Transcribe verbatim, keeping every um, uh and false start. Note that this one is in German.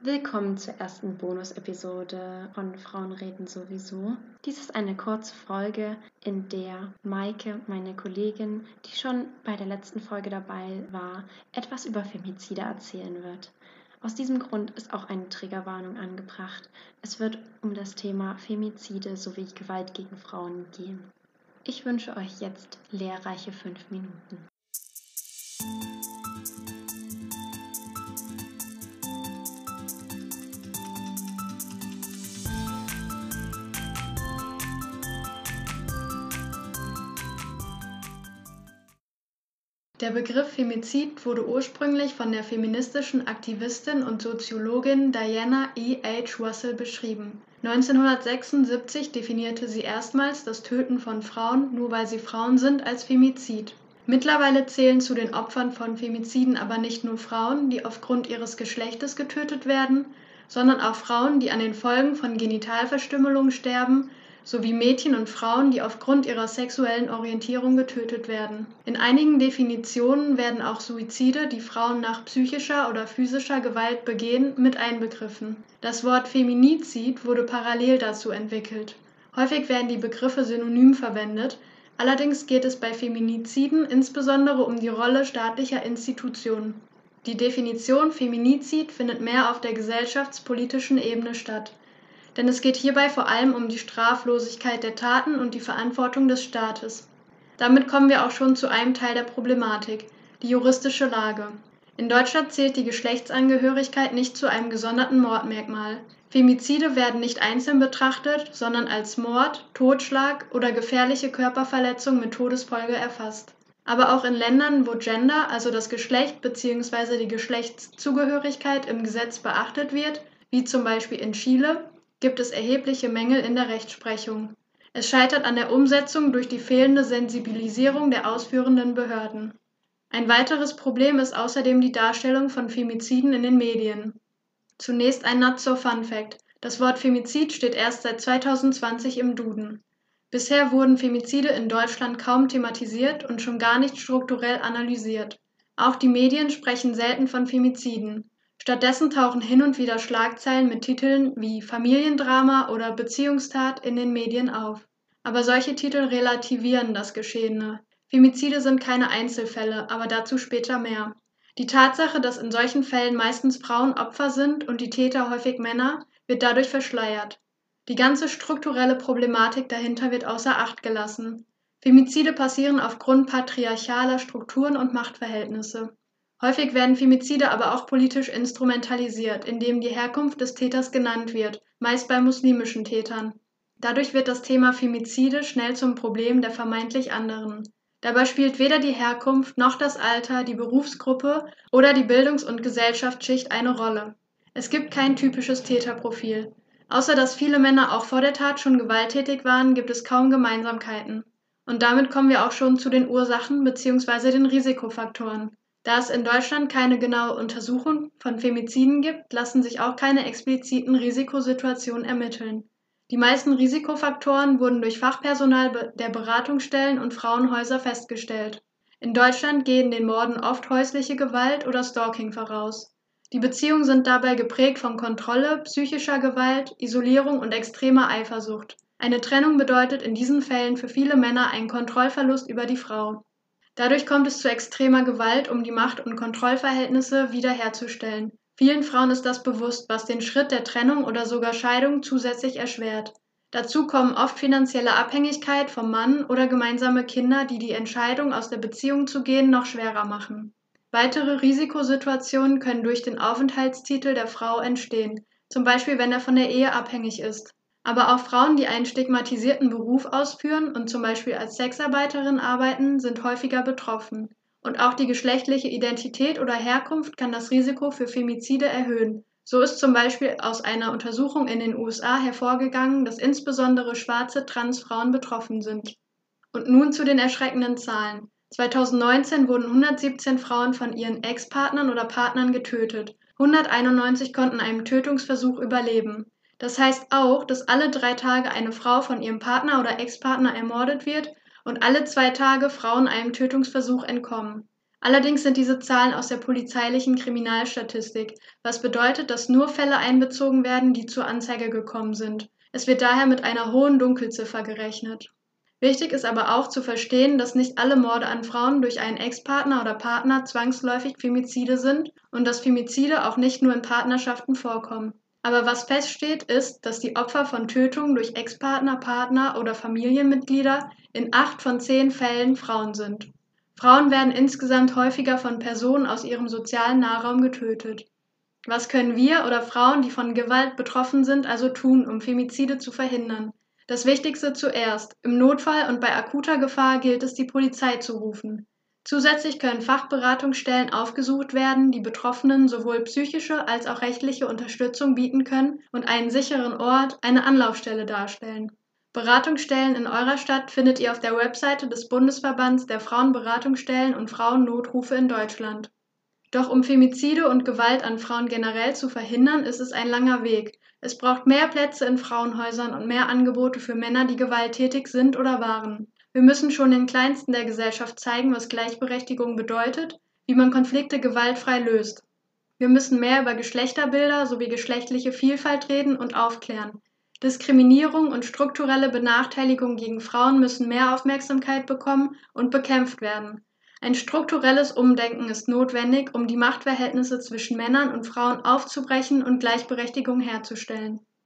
Willkommen zur ersten Bonus-Episode von Frauen reden sowieso. Dies ist eine kurze Folge, in der Maike, meine Kollegin, die schon bei der letzten Folge dabei war, etwas über Femizide erzählen wird. Aus diesem Grund ist auch eine Triggerwarnung angebracht. Es wird um das Thema Femizide sowie Gewalt gegen Frauen gehen. Ich wünsche euch jetzt lehrreiche fünf Minuten. Der Begriff Femizid wurde ursprünglich von der feministischen Aktivistin und Soziologin Diana E. H. Russell beschrieben. neunzehnhundertsechsundsiebzig definierte sie erstmals das Töten von Frauen, nur weil sie Frauen sind, als Femizid. Mittlerweile zählen zu den Opfern von Femiziden aber nicht nur Frauen, die aufgrund ihres Geschlechtes getötet werden, sondern auch Frauen, die an den Folgen von Genitalverstümmelung sterben, sowie Mädchen und Frauen, die aufgrund ihrer sexuellen Orientierung getötet werden. In einigen Definitionen werden auch Suizide, die Frauen nach psychischer oder physischer Gewalt begehen, mit einbegriffen. Das Wort Feminizid wurde parallel dazu entwickelt. Häufig werden die Begriffe synonym verwendet, allerdings geht es bei Feminiziden insbesondere um die Rolle staatlicher Institutionen. Die Definition Feminizid findet mehr auf der gesellschaftspolitischen Ebene statt. Denn es geht hierbei vor allem um die Straflosigkeit der Taten und die Verantwortung des Staates. Damit kommen wir auch schon zu einem Teil der Problematik, die juristische Lage. In Deutschland zählt die Geschlechtsangehörigkeit nicht zu einem gesonderten Mordmerkmal. Femizide werden nicht einzeln betrachtet, sondern als Mord, Totschlag oder gefährliche Körperverletzung mit Todesfolge erfasst. Aber auch in Ländern, wo Gender, also das Geschlecht bzw. die Geschlechtszugehörigkeit im Gesetz beachtet wird, wie zum Beispiel in Chile, gibt es erhebliche Mängel in der Rechtsprechung. Es scheitert an der Umsetzung durch die fehlende Sensibilisierung der ausführenden Behörden. Ein weiteres Problem ist außerdem die Darstellung von Femiziden in den Medien. Zunächst ein Not-so-Fun-Fact: Das Wort Femizid steht erst seit zweitausendzwanzig im Duden. Bisher wurden Femizide in Deutschland kaum thematisiert und schon gar nicht strukturell analysiert. Auch die Medien sprechen selten von Femiziden. Stattdessen tauchen hin und wieder Schlagzeilen mit Titeln wie Familiendrama oder Beziehungstat in den Medien auf. Aber solche Titel relativieren das Geschehene. Femizide sind keine Einzelfälle, aber dazu später mehr. Die Tatsache, dass in solchen Fällen meistens Frauen Opfer sind und die Täter häufig Männer, wird dadurch verschleiert. Die ganze strukturelle Problematik dahinter wird außer Acht gelassen. Femizide passieren aufgrund patriarchaler Strukturen und Machtverhältnisse. Häufig werden Femizide aber auch politisch instrumentalisiert, indem die Herkunft des Täters genannt wird, meist bei muslimischen Tätern. Dadurch wird das Thema Femizide schnell zum Problem der vermeintlich anderen. Dabei spielt weder die Herkunft noch das Alter, die Berufsgruppe oder die Bildungs- und Gesellschaftsschicht eine Rolle. Es gibt kein typisches Täterprofil. Außer dass viele Männer auch vor der Tat schon gewalttätig waren, gibt es kaum Gemeinsamkeiten. Und damit kommen wir auch schon zu den Ursachen bzw. den Risikofaktoren. Da es in Deutschland keine genaue Untersuchung von Femiziden gibt, lassen sich auch keine expliziten Risikosituationen ermitteln. Die meisten Risikofaktoren wurden durch Fachpersonal der Beratungsstellen und Frauenhäuser festgestellt. In Deutschland gehen den Morden oft häusliche Gewalt oder Stalking voraus. Die Beziehungen sind dabei geprägt von Kontrolle, psychischer Gewalt, Isolierung und extremer Eifersucht. Eine Trennung bedeutet in diesen Fällen für viele Männer einen Kontrollverlust über die Frau. Dadurch kommt es zu extremer Gewalt, um die Macht- und Kontrollverhältnisse wiederherzustellen. Vielen Frauen ist das bewusst, was den Schritt der Trennung oder sogar Scheidung zusätzlich erschwert. Dazu kommen oft finanzielle Abhängigkeit vom Mann oder gemeinsame Kinder, die die Entscheidung, aus der Beziehung zu gehen, noch schwerer machen. Weitere Risikosituationen können durch den Aufenthaltstitel der Frau entstehen, zum Beispiel wenn er von der Ehe abhängig ist. Aber auch Frauen, die einen stigmatisierten Beruf ausführen und zum Beispiel als Sexarbeiterin arbeiten, sind häufiger betroffen. Und auch die geschlechtliche Identität oder Herkunft kann das Risiko für Femizide erhöhen. So ist zum Beispiel aus einer Untersuchung in den U S A hervorgegangen, dass insbesondere schwarze Transfrauen betroffen sind. Und nun zu den erschreckenden Zahlen. zweitausendneunzehn wurden hundertsiebzehn Frauen von ihren Ex-Partnern oder Partnern getötet. hunderteinundneunzig konnten einen Tötungsversuch überleben. Das heißt auch, dass alle drei Tage eine Frau von ihrem Partner oder Ex-Partner ermordet wird und alle zwei Tage Frauen einem Tötungsversuch entkommen. Allerdings sind diese Zahlen aus der polizeilichen Kriminalstatistik, was bedeutet, dass nur Fälle einbezogen werden, die zur Anzeige gekommen sind. Es wird daher mit einer hohen Dunkelziffer gerechnet. Wichtig ist aber auch zu verstehen, dass nicht alle Morde an Frauen durch einen Ex-Partner oder Partner zwangsläufig Femizide sind und dass Femizide auch nicht nur in Partnerschaften vorkommen. Aber was feststeht, ist, dass die Opfer von Tötungen durch Ex-Partner, Partner oder Familienmitglieder in acht von zehn Fällen Frauen sind. Frauen werden insgesamt häufiger von Personen aus ihrem sozialen Nahraum getötet. Was können wir oder Frauen, die von Gewalt betroffen sind, also tun, um Femizide zu verhindern? Das Wichtigste zuerst. Im Notfall und bei akuter Gefahr gilt es, die Polizei zu rufen. Zusätzlich können Fachberatungsstellen aufgesucht werden, die Betroffenen sowohl psychische als auch rechtliche Unterstützung bieten können und einen sicheren Ort, eine Anlaufstelle darstellen. Beratungsstellen in eurer Stadt findet ihr auf der Webseite des Bundesverbands der Frauenberatungsstellen und Frauennotrufe in Deutschland. Doch um Femizide und Gewalt an Frauen generell zu verhindern, ist es ein langer Weg. Es braucht mehr Plätze in Frauenhäusern und mehr Angebote für Männer, die gewalttätig sind oder waren. Wir müssen schon den Kleinsten der Gesellschaft zeigen, was Gleichberechtigung bedeutet, wie man Konflikte gewaltfrei löst. Wir müssen mehr über Geschlechterbilder sowie geschlechtliche Vielfalt reden und aufklären. Diskriminierung und strukturelle Benachteiligung gegen Frauen müssen mehr Aufmerksamkeit bekommen und bekämpft werden. Ein strukturelles Umdenken ist notwendig, um die Machtverhältnisse zwischen Männern und Frauen aufzubrechen und Gleichberechtigung herzustellen.